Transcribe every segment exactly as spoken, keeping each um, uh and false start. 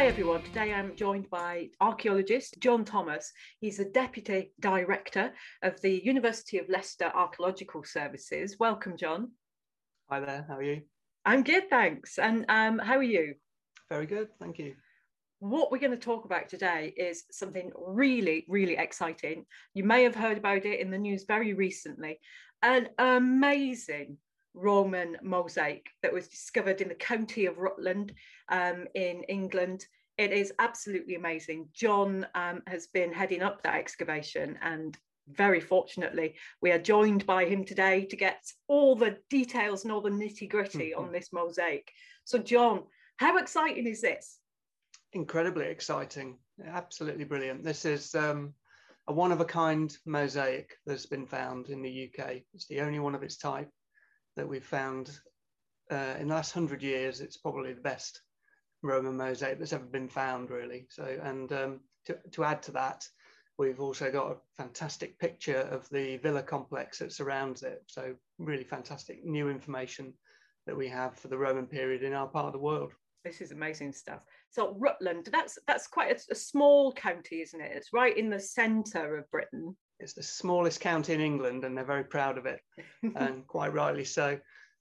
Hi everyone, today I'm joined by archaeologist John Thomas. He's the Deputy Director of the University of Leicester Archaeological Services. Welcome, John. Hi there, how are you? I'm good, thanks. And um, how are you? Very good, thank you. What we're going to talk about today is something really, really exciting. You may have heard about it in the news very recently. An amazing Roman mosaic that was discovered in the county of Rutland um, in England. It is absolutely amazing. John um, has been heading up that excavation, and very fortunately we are joined by him today to get all the details and all the nitty-gritty on this mosaic. So John, how exciting is this? Incredibly exciting, absolutely brilliant. This is um, a one-of-a-kind mosaic that's been found in the U K. It's the only one of its type that we've found uh, in the last hundred years. It's probably the best Roman mosaic that's ever been found, really. So, and um, to, to add to that, we've also got a fantastic picture of the villa complex that surrounds it. So really fantastic new information that we have for the Roman period in our part of the world. This is amazing stuff. So Rutland, that's that's quite a, a small county, isn't it? It's right in the centre of Britain. It's the smallest county in England, and they're very proud of it, and quite rightly so.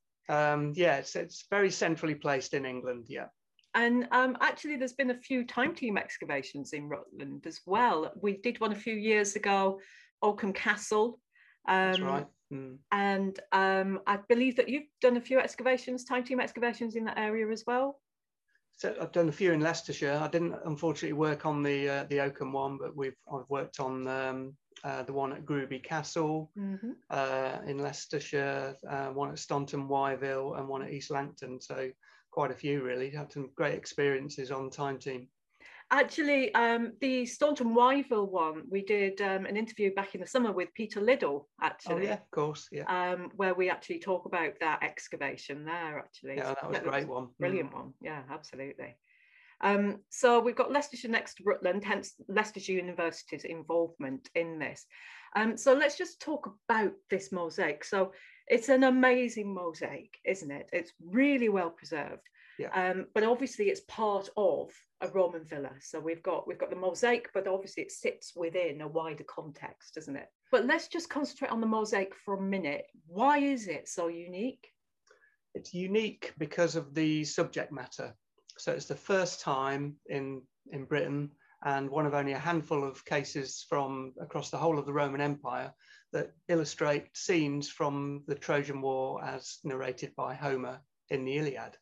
Um, yeah, it's, it's very centrally placed in England, yeah. And um, actually, there's been a few time team excavations in Rutland as well. We did one a few years ago, Oakham Castle. Um, That's right. Mm. And um, I believe that you've done a few excavations, time team excavations in that area as well. So I've done a few in Leicestershire. I didn't unfortunately work on the uh, the Oakham one, but we've I've worked on um, uh, the one at Groby Castle mm-hmm. uh, in Leicestershire, uh, one at Staunton Wyville, and one at East Langton. So quite a few really. Had some great experiences on time team. Actually, um, the Staunton Wyville one, we did um, an interview back in the summer with Peter Liddell, actually. Oh, yeah, of course, yeah. Um, where we actually talk about that excavation there, actually. Yeah, that was so, a great one. Brilliant mm. one, yeah, absolutely. Um, so we've got Leicestershire next to Rutland, hence Leicestershire University's involvement in this. Um, so let's just talk about this mosaic. So it's an amazing mosaic, isn't it? It's really well preserved. Yeah. Um, but obviously it's part of a Roman villa. So we've got we've got the mosaic, but obviously it sits within a wider context, doesn't it? But let's just concentrate on the mosaic for a minute. Why is it so unique? It's unique because of the subject matter. So it's the first time in, in Britain, and one of only a handful of cases from across the whole of the Roman Empire that illustrate scenes from the Trojan War as narrated by Homer in the Iliad.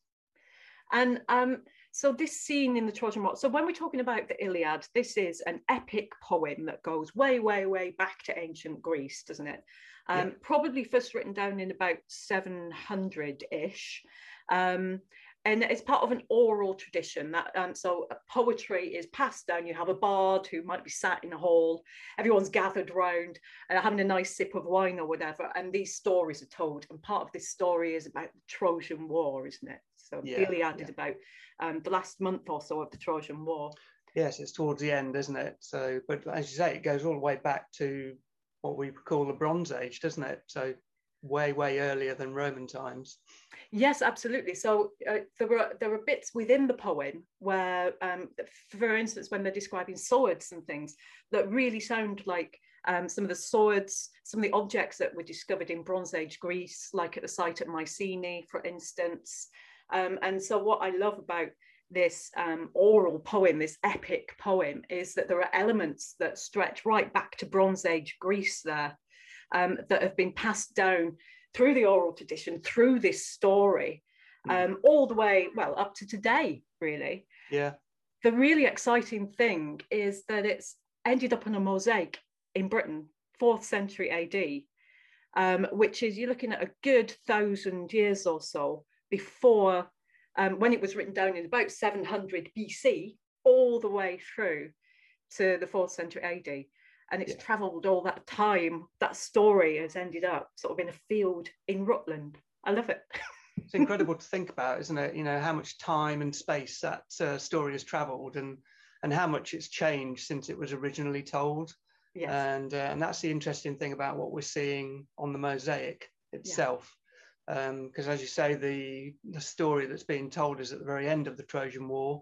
And um, so this scene in the Trojan War, so when we're talking about the Iliad, this is an epic poem that goes way, way, way back to ancient Greece, doesn't it? Um, yeah. Probably first written down in about seven hundred-ish. Um, and it's part of an oral tradition. That um, so poetry is passed down. You have a bard who might be sat in a hall. Everyone's gathered round and having a nice sip of wine or whatever. And these stories are told. And part of this story is about the Trojan War, isn't it? So yeah, the Iliad yeah. is about um, the last month or so of the Trojan War. Yes, it's towards the end, isn't it? So, but as you say, it goes all the way back to what we call the Bronze Age, doesn't it? So way, way earlier than Roman times. Yes, absolutely. So uh, there were there were bits within the poem where, um, for instance, when they're describing swords and things, that really sound like um, some of the swords, some of the objects that were discovered in Bronze Age Greece, like at the site at Mycenae, for instance. Um, and so what I love about this um, oral poem, this epic poem, is that there are elements that stretch right back to Bronze Age Greece there, um, that have been passed down through the oral tradition, through this story, um, mm. all the way, well, up to today, really. Yeah. The really exciting thing is that it's ended up on a mosaic in Britain, fourth century A D, um, which is, you're looking at a good thousand years or so before, um, when it was written down in about seven hundred B C, all the way through to the fourth century A D. And it's yeah. travelled all that time. That story has ended up sort of in a field in Rutland. I love it. It's incredible to think about, isn't it? You know, how much time and space that uh, story has travelled, and and how much it's changed since it was originally told. Yes. And uh, and that's the interesting thing about what we're seeing on the mosaic itself. Because yeah. um, as you say, the the story that's being told is at the very end of the Trojan War.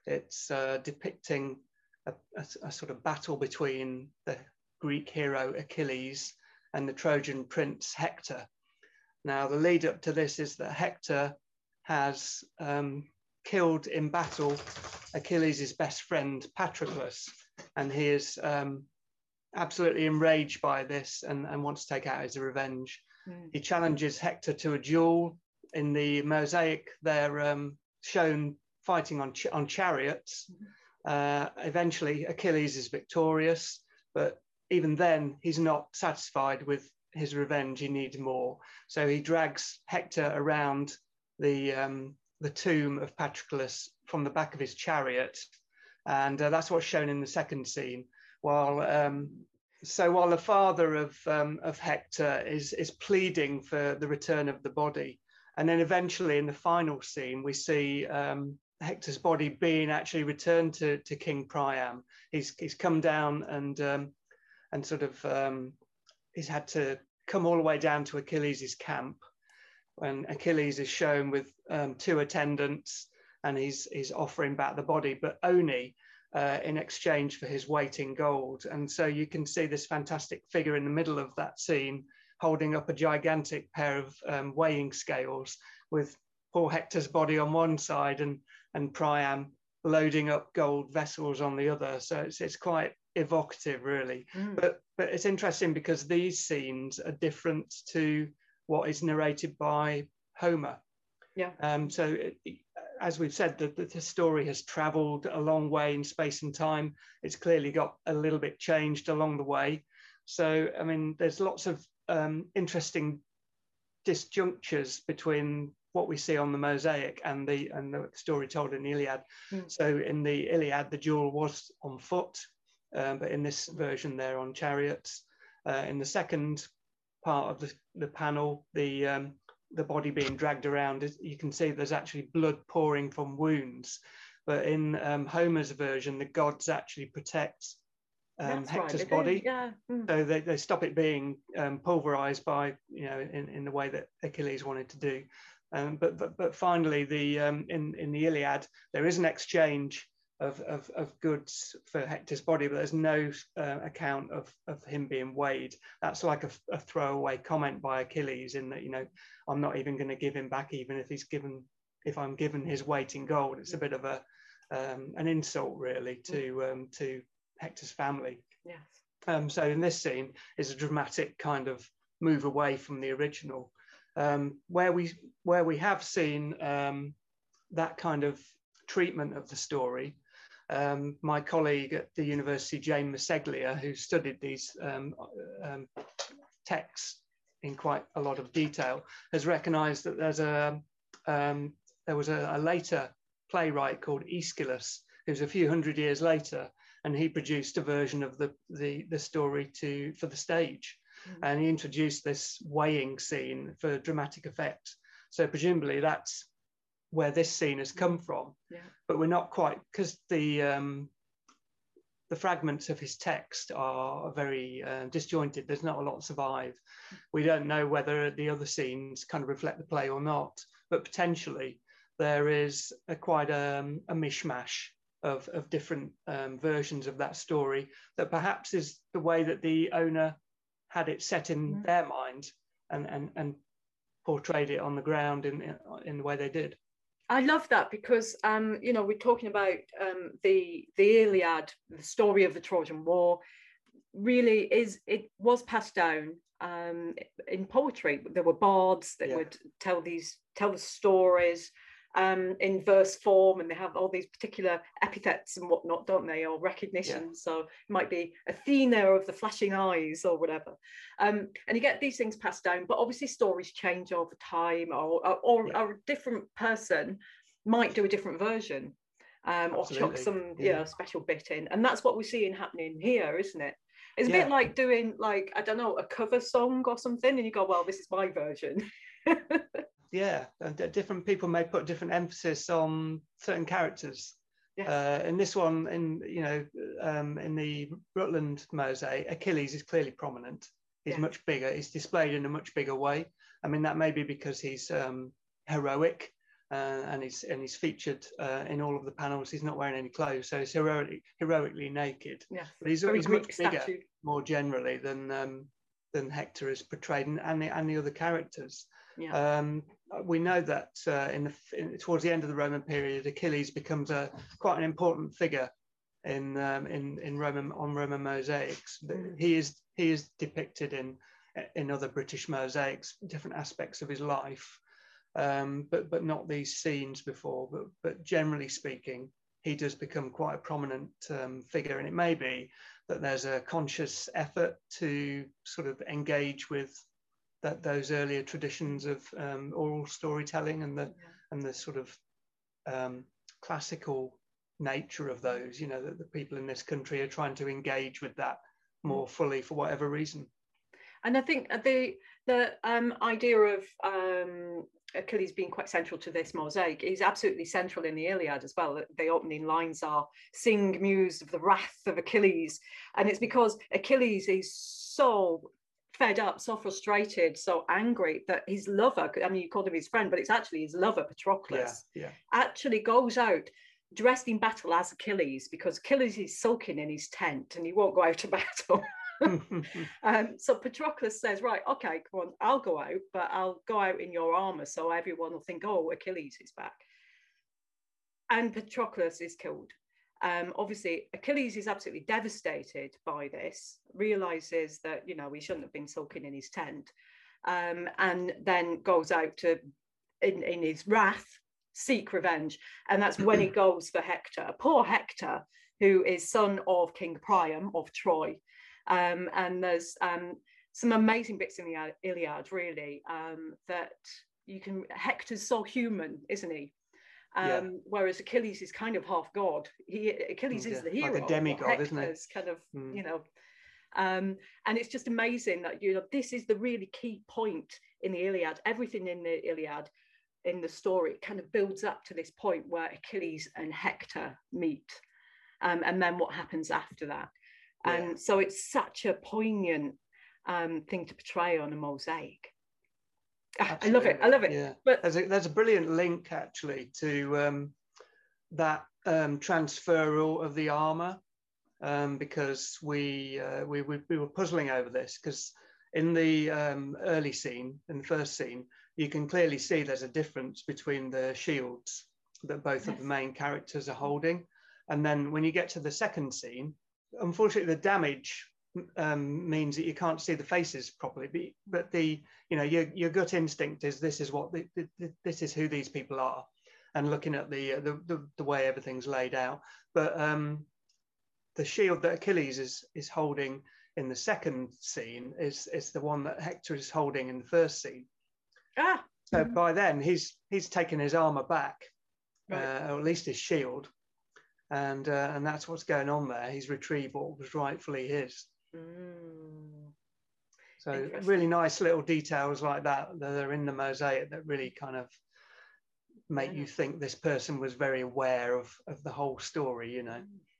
It's uh, depicting a, a, a sort of battle between the Greek hero Achilles and the Trojan prince Hector. Now, the lead up to this is that Hector has um, killed in battle Achilles' best friend Patroclus, and he is um, absolutely enraged by this and, and wants to take out his revenge. Mm. He challenges Hector to a duel. In the mosaic, they're um, shown fighting on, ch on chariots. Uh, eventually, Achilles is victorious, but even then, he's not satisfied with his revenge. He needs more. So he drags Hector around the, um, the tomb of Patroclus from the back of his chariot. And uh, that's what's shown in the second scene. While um, so while the father of, um, of Hector is, is pleading for the return of the body. And then eventually in the final scene, we see um, Hector's body being actually returned to, to King Priam. He's, he's come down and, um, and sort of, um, he's had to come all the way down to Achilles' camp. When Achilles is shown with um, two attendants, and he's, he's offering back the body, but only uh, in exchange for his weight in gold. And so you can see this fantastic figure in the middle of that scene, holding up a gigantic pair of um, weighing scales with poor Hector's body on one side and, and Priam loading up gold vessels on the other. So it's, it's quite evocative, really. Mm. But, but it's interesting because these scenes are different to what is narrated by Homer. Yeah. Um, so it, as we've said, the, the, the story has traveled a long way in space and time. It's clearly got a little bit changed along the way. So, I mean, there's lots of um, interesting disjunctures between what we see on the mosaic and the and the story told in the Iliad. Mm. So in the Iliad, the duel was on foot, um, but in this version, they're on chariots. Uh, in the second part of the, the panel, the um, the body being dragged around, you can see there's actually blood pouring from wounds. But in um, Homer's version, the gods actually protect um, Hector's right, body. Yeah. Mm. So they, they stop it being um, pulverized by, you know, in, in the way that Achilles wanted to do. Um, but, but but finally, the um, in, in the Iliad, there is an exchange of, of, of goods for Hector's body, but there's no uh, account of, of him being weighed. That's like a, a throwaway comment by Achilles in that, you know, I'm not even going to give him back, even if he's given, if I'm given his weight in gold. It's a bit of a um, an insult, really, to um, to Hector's family. Yes. Um, so in this scene is a dramatic kind of move away from the original, um, where we where we have seen um, that kind of treatment of the story. Um, my colleague at the university, Jane Maseglia, who studied these um, um, texts in quite a lot of detail, has recognised that there's a um, there was a, a later playwright called Aeschylus, who's a few hundred years later, and he produced a version of the the, the story to for the stage, mm-hmm. and he introduced this weighing scene for dramatic effect. So presumably that's where this scene has come from, yeah. But we're not quite, because the um, the fragments of his text are very uh, disjointed. There's not a lot survive. We don't know whether the other scenes kind of reflect the play or not, but potentially there is a quite a, a mishmash of, of different um, versions of that story that perhaps is the way that the owner had it set in mm. their mind and, and, and portrayed it on the ground in, in, in the way they did. I love that because, um, you know, we're talking about um, the the Iliad, the story of the Trojan War, really is, it was passed down um, in poetry. There were bards that yeah. would tell these, tell the stories um, in verse form, and they have all these particular epithets and whatnot, don't they, or recognition. Yeah. So it might be Athena of the flashing eyes or whatever. Um, and you get these things passed down, but obviously stories change over time, or, or, or yeah. a different person might do a different version um, or chuck some yeah. you know, special bit in. And that's what we're seeing happening here, isn't it? It's a yeah. bit like doing, like, I don't know, a cover song or something, and you go, well, this is my version. Yeah, and different people may put different emphasis on certain characters. Yes. Uh, in this one, in you know, um, in the Rutland mosaic, Achilles is clearly prominent. He's yeah. much bigger. He's displayed in a much bigger way. I mean, that may be because he's um, heroic, uh, and he's and he's featured uh, in all of the panels. He's not wearing any clothes, so he's heroically heroically naked. Yes, but he's, very he's Greek much bigger, statue. more generally than um, than Hector is portrayed, and, and, the, and the other characters. Yeah. Um, we know that uh, in, the, in towards the end of the Roman period, Achilles becomes a quite an important figure in um, in in Roman on Roman mosaics. Mm. He is he is depicted in in other British mosaics, different aspects of his life, um, but but not these scenes before. But but generally speaking, he does become quite a prominent um, figure, and it may be that there's a conscious effort to sort of engage with that those earlier traditions of um, oral storytelling and the yeah. and the sort of um, classical nature of those. You know, that the people in this country are trying to engage with that more fully for whatever reason. And I think the the um, idea of um, Achilles being quite central to this mosaic is absolutely central in the Iliad as well. The opening lines are "Sing, muse of the wrath of Achilles," and it's because Achilles is so fed up, so frustrated, so angry that his lover, I mean, you called him his friend, but it's actually his lover, Patroclus, yeah, yeah. actually goes out dressed in battle as Achilles, because Achilles is sulking in his tent and he won't go out to battle. um, so Patroclus says, right, okay, come on, I'll go out, but I'll go out in your armor so everyone will think, oh, Achilles is back. And Patroclus is killed. Um, obviously, Achilles is absolutely devastated by this, realizes that, you know, he shouldn't have been sulking in his tent, um, and then goes out to, in, in his wrath, seek revenge. And that's when he goes for Hector, poor Hector, who is son of King Priam of Troy. Um, and there's um, some amazing bits in the Iliad, really, um, that you can, Hector's so human, isn't he? Um, yeah. Whereas Achilles is kind of half god. He Achilles yeah. is the hero, like a demigod, isn't it? Kind of, mm. you know, um, and it's just amazing that, you know, this is the really key point in the Iliad. Everything in the Iliad, in the story, kind of builds up to this point where Achilles and Hector meet, um, and then what happens after that. Yeah. And so it's such a poignant um, thing to portray on a mosaic. Absolutely. I love it. I love it. Yeah. But there's a, there's a brilliant link actually to um, that um, transferal of the armor, um, because we, uh, we we we were puzzling over this, because in the um, early scene, in the first scene, you can clearly see there's a difference between the shields that both yes. of the main characters are holding, and then when you get to the second scene, unfortunately the damage um, means that you can't see the faces properly, but, but the you know your, your gut instinct is this is what the, the, this is who these people are, and looking at the the, the, the way everything's laid out. But um, the shield that Achilles is is holding in the second scene is is the one that Hector is holding in the first scene. Ah. So by then he's he's taken his armor back, right. uh, or at least his shield, and uh, and that's what's going on there. He's retrieved what was rightfully his. Mm. So really nice little details like that that are in the mosaic that really kind of make yeah. you think this person was very aware of of the whole story, you know.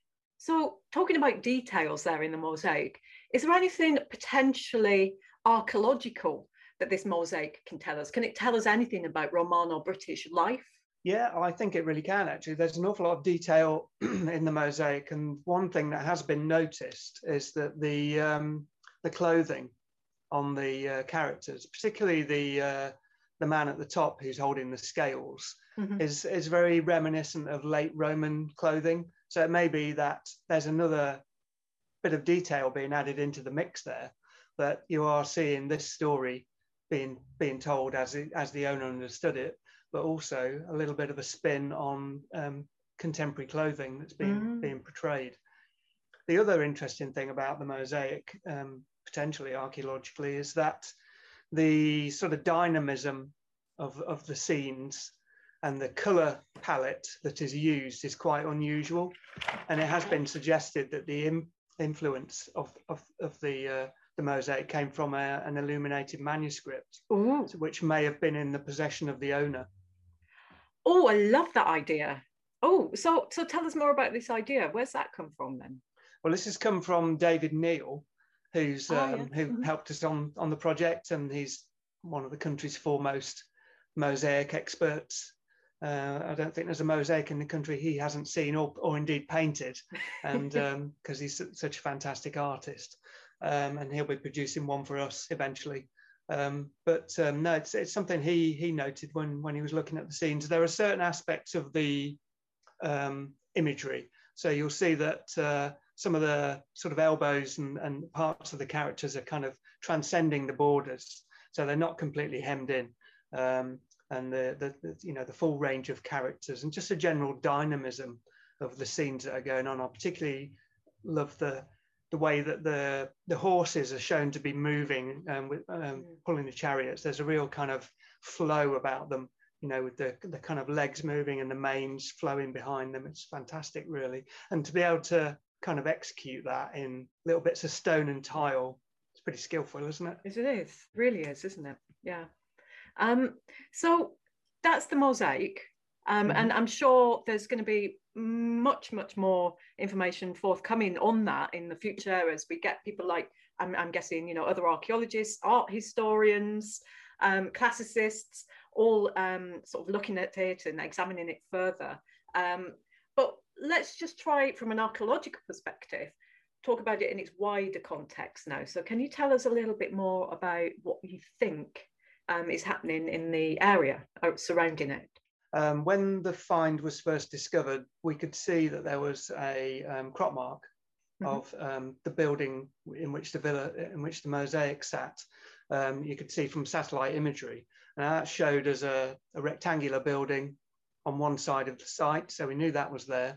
So talking about details there in the mosaic, is there anything potentially archaeological that this mosaic can tell us? Can it tell us anything about Romano-British life? Yeah, I think it really can, actually. There's an awful lot of detail in the mosaic, and one thing that has been noticed is that the um, the clothing on the uh, characters, particularly the uh, the man at the top who's holding the scales, mm-hmm. is is very reminiscent of late Roman clothing. So it may be that there's another bit of detail being added into the mix there, that you are seeing this story being being told as it, as the owner understood it, but also a little bit of a spin on um, contemporary clothing that's being mm. being portrayed. The other interesting thing about the mosaic, um, potentially archaeologically, is that the sort of dynamism of, of the scenes and the colour palette that is used is quite unusual. And it has been suggested that the im- influence of, of, of the, uh, the mosaic came from a, an illuminated manuscript, Ooh. which may have been in the possession of the owner. Oh, I love that idea. Oh, so so tell us more about this idea. Where's that come from then? Well, this has come from David Neal, who's oh, um, yeah. who mm-hmm. helped us on, on the project, and he's one of the country's foremost mosaic experts. Uh, I don't think there's a mosaic in the country he hasn't seen or, or indeed painted, and because um, he's such a fantastic artist, um, and he'll be producing one for us eventually. Um, but um, no, it's, it's something he he noted when when he was looking at the scenes. There are certain aspects of the um, imagery, so you'll see that uh, some of the sort of elbows and, and parts of the characters are kind of transcending the borders, so they're not completely hemmed in. Um, and the, the, the you know the full range of characters and just a general dynamism of the scenes that are going on. I particularly love the the way that the the horses are shown to be moving and um, with um, mm. pulling the chariots. There's a real kind of flow about them, you know, with the the kind of legs moving and the manes flowing behind them. It's fantastic, really. And to be able to kind of execute that in little bits of stone and tile, it's pretty skillful, isn't it? Yes, it is. It really is, isn't it? Yeah. Um, so that's the mosaic, um, mm-hmm. and I'm sure there's going to be much, much more information forthcoming on that in the future as we get people like, I'm, I'm guessing, you know, other archaeologists, art historians, um, classicists, all um, sort of looking at it and examining it further. Um, but let's just try from an archaeological perspective, talk about it in its wider context now. So can you tell us a little bit more about what you think Um, is happening in the area surrounding it? Um, when the find was first discovered, we could see that there was a um, crop mark mm-hmm. of um, the building in which the villa, in which the mosaic sat. Um, you could see from satellite imagery, and that showed as a, a rectangular building on one side of the site, so we knew that was there.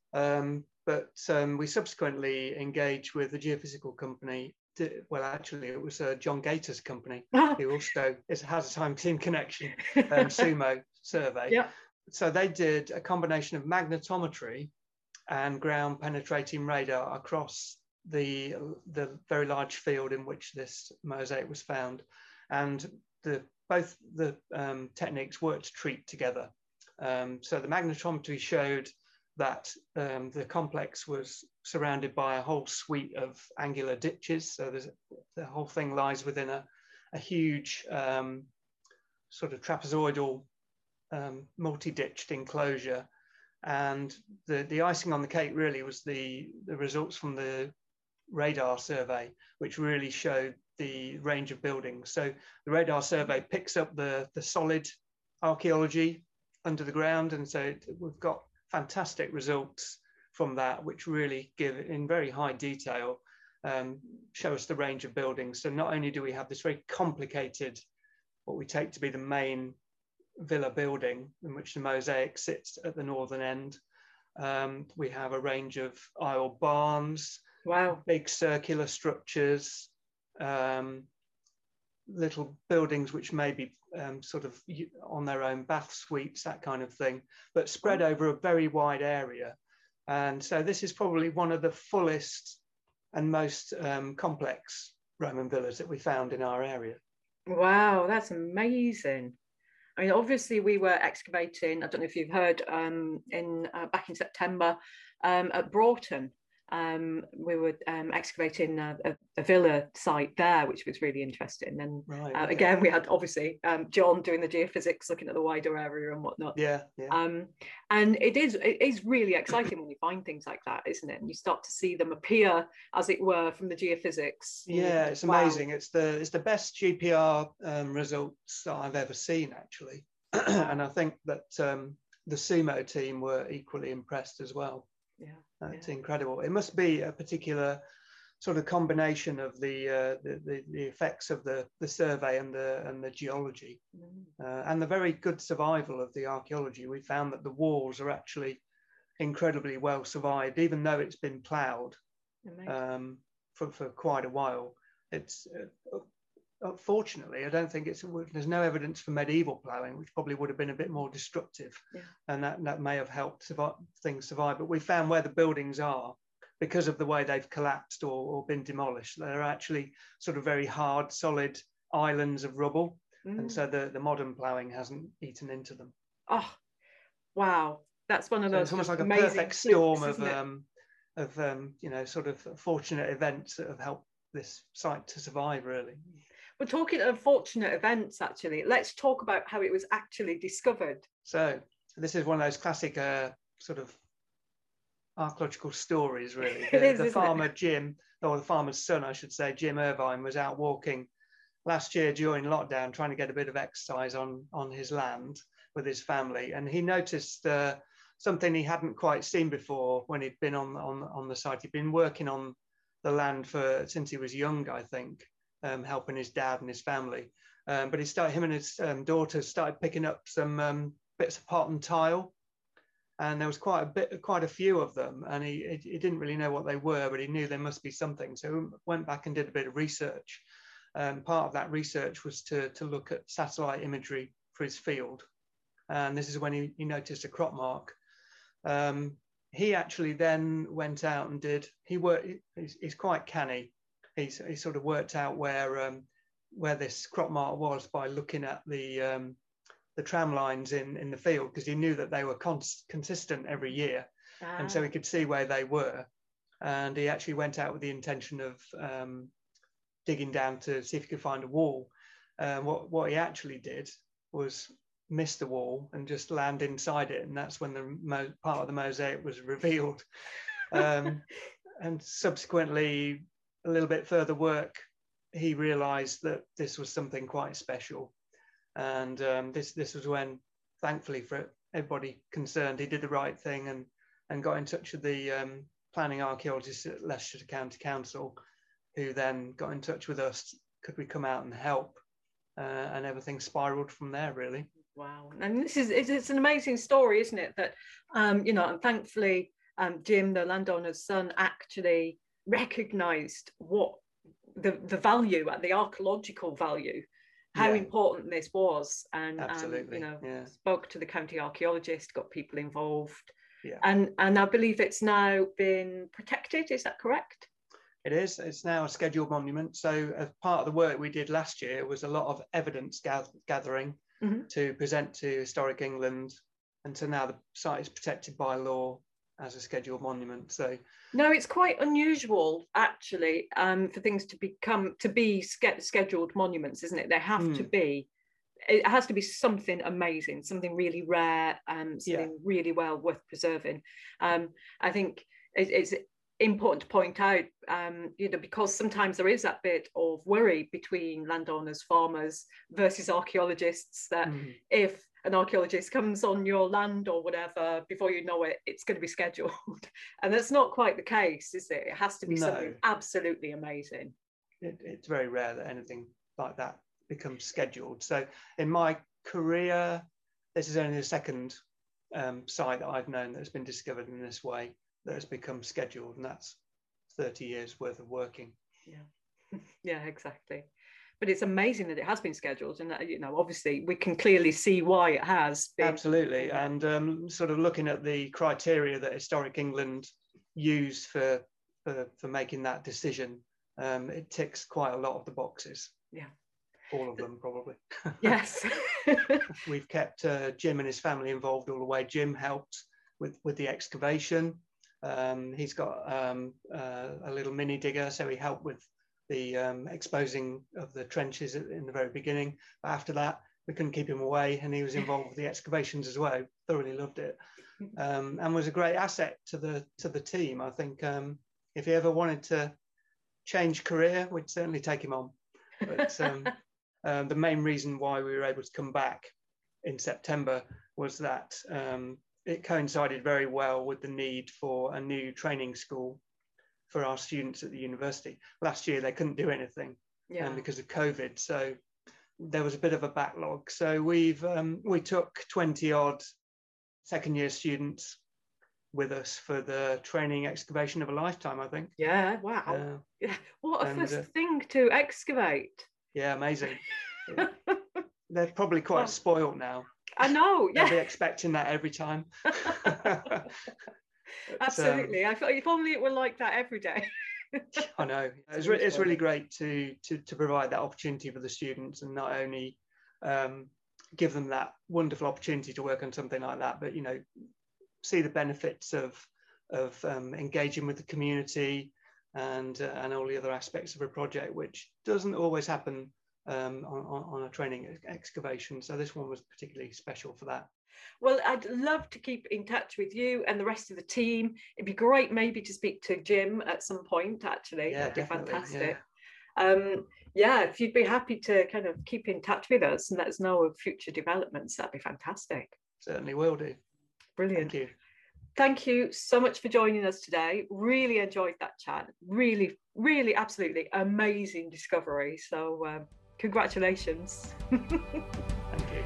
Um, but um, we subsequently engaged with a geophysical company. Well, actually, it was uh, John Gator's company, who also is, has a time team connection, um, Sumo Survey. Yeah. So they did a combination of magnetometry and ground penetrating radar across the, the very large field in which this mosaic was found. And the, both the um, techniques worked to treat together. Um, so the magnetometry showed that um, the complex was surrounded by a whole suite of angular ditches. So there's, the whole thing lies within a, a huge um, sort of trapezoidal um, multi-ditched enclosure. And the, the icing on the cake really was the, the results from the radar survey, which really showed the range of buildings. So the radar survey picks up the, the solid archaeology under the ground. And so it, we've got fantastic results from that, which really give, in very high detail, um, show us the range of buildings. So not only do we have this very complicated, what we take to be the main villa building in which the mosaic sits at the northern end, um, we have a range of aisle barns, wow, big circular structures, um, little buildings which may be um, sort of on their own, bath suites, that kind of thing, but spread over a very wide area. And so this is probably one of the fullest and most um, complex Roman villas that we found in our area. Wow, that's amazing. I mean, obviously we were excavating, I don't know if you've heard, um, in uh, back in September um, at Broughton. Um, we were um, excavating a, a, a villa site there, which was really interesting. And right, uh, okay. again, we had obviously um, John doing the geophysics, looking at the wider area and whatnot. Yeah, yeah. Um, and it is it is really exciting when you find things like that, isn't it? And you start to see them appear, as it were, from the geophysics. Yeah, it's wow. amazing. It's the it's the best G P R um, results that I've ever seen, actually. And I think that um, the Sumo team were equally impressed as well. Yeah, it's yeah. incredible. It must be a particular sort of combination of the uh, the, the, the effects of the, the survey and the and the geology, mm. uh, and the very good survival of the archaeology. We found that the walls are actually incredibly well survived, even though it's been ploughed um, for for quite a while. It's uh, Fortunately, I don't think it's, there's no evidence for medieval ploughing, which probably would have been a bit more destructive, yeah. and that, that may have helped survive, things survive. But we found where the buildings are, because of the way they've collapsed or, or been demolished, they're actually sort of very hard, solid islands of rubble. Mm. And so the, the modern ploughing hasn't eaten into them. Oh, wow. That's one of so those it's almost like a perfect storm of, um, of um, you know, sort of fortunate events that have helped this site to survive, really. We're talking of fortunate events, actually. Let's talk about how it was actually discovered. So this is one of those classic uh, sort of archaeological stories, really. It The, is, the isn't farmer it? Jim, or the farmer's son, I should say, Jim Irvine, was out walking last year during lockdown, trying to get a bit of exercise on, on his land with his family. And he noticed uh, something he hadn't quite seen before when he'd been on, on, on the site. He'd been working on the land for since he was young, I think, um, helping his dad and his family. Um, but he started, him and his um, daughter started picking up some um, bits of pot and tile. And there was quite a bit, quite a few of them, and he, he didn't really know what they were, but he knew there must be something. So he went back and did a bit of research. Um, part of that research was to, to look at satellite imagery for his field. And this is when he, he noticed a crop mark. Um, he actually then went out and did, he worked, he's, he's quite canny. He's, he sort of worked out where, um, where this crop mark was by looking at the, um, the tram lines in, in the field, because he knew that they were cons consistent every year. Ah. And so he could see where they were. And he actually went out with the intention of um, digging down to see if he could find a wall. Uh, what, what he actually did was miss the wall and just land inside it. And that's when the mo part of the mosaic was revealed. Um, and subsequently, a little bit further work, he realized that this was something quite special. And um, this this was when, thankfully for everybody concerned, he did the right thing and and got in touch with the um, planning archaeologists at Leicestershire County Council, who then got in touch with us. Could we come out and help? Uh, and everything spiraled from there, really. Wow! And this is it's, it's an amazing story, isn't it? That um, you know, and thankfully, um, Jim, the landowner's son, actually recognised what the the value, the archaeological value. How yeah. important this was, and absolutely, um, you know, yeah. spoke to the county archaeologist, got people involved, yeah. and and I believe it's now been protected. Is that correct? It is. It's now a scheduled monument. So, as part of the work we did last year was a lot of evidence gathering mm-hmm. to present to Historic England, and so now the site is protected by law as a scheduled monument. So no, it's quite unusual actually um, for things to become to be scheduled monuments, isn't it? They have mm. to be. It has to be something amazing, something really rare, um, something yeah. really well worth preserving. Um, I think it, it's important to point out, um, you know, because sometimes there is that bit of worry between landowners, farmers versus archaeologists, that mm. if an archaeologist comes on your land or whatever, before you know it, it's going to be scheduled. And that's not quite the case, is it? It has to be no. something absolutely amazing. It, it's very rare that anything like that becomes scheduled. So in my career, this is only the second um, site that I've known that's been discovered in this way that has become scheduled, and that's thirty years worth of working. Yeah, yeah, exactly. But it's amazing that it has been scheduled, and that, you know, obviously we can clearly see why it has been. Absolutely, and um, sort of looking at the criteria that Historic England used for for, for making that decision, um, it ticks quite a lot of the boxes. Yeah, all of them probably. Yes. We've kept uh, Jim and his family involved all the way. Jim helped with with the excavation. Um, he's got um, uh, a little mini digger, so he helped with the um, exposing of the trenches in the very beginning. But after that, we couldn't keep him away, and he was involved with the excavations as well. Thoroughly loved it, um, and was a great asset to the to the team. I think um, if he ever wanted to change career, we'd certainly take him on. But um, um, the main reason why we were able to come back in September was that um, it coincided very well with the need for a new training school for our students at the university. Last year they couldn't do anything, yeah. um, because of COVID, so there was a bit of a backlog. So we've um, we took twenty odd second year students with us for the training excavation of a lifetime, I think. Yeah, wow. Uh, yeah. What a and, first uh, thing to excavate. Yeah, amazing. They're probably quite well, spoiled now. I know, yeah. They'll be expecting that every time. But, absolutely. Um, I feel if only it were like that every day. I know. It's, re it's really great to, to, to provide that opportunity for the students, and not only um, give them that wonderful opportunity to work on something like that, but, you know, see the benefits of, of um, engaging with the community and, uh, and all the other aspects of a project, which doesn't always happen um, on, on a training excavation. So this one was particularly special for that. Well, I'd love to keep in touch with you and the rest of the team. It'd be great maybe to speak to Jim at some point, actually. Yeah, That'd be definitely, fantastic. Yeah. Um, yeah, if you'd be happy to kind of keep in touch with us and let us know of future developments, that'd be fantastic. Certainly will do. Brilliant. Thank you. Thank you so much for joining us today. Really enjoyed that chat. Really, really, absolutely amazing discovery. So um, congratulations. Thank you.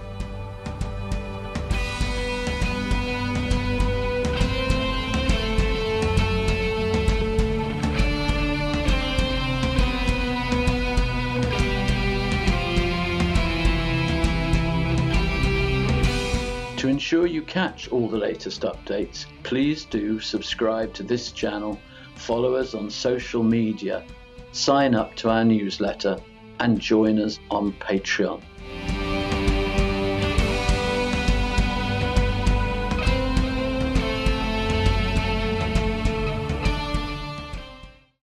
To ensure you catch all the latest updates, please do subscribe to this channel, follow us on social media, sign up to our newsletter, and join us on Patreon.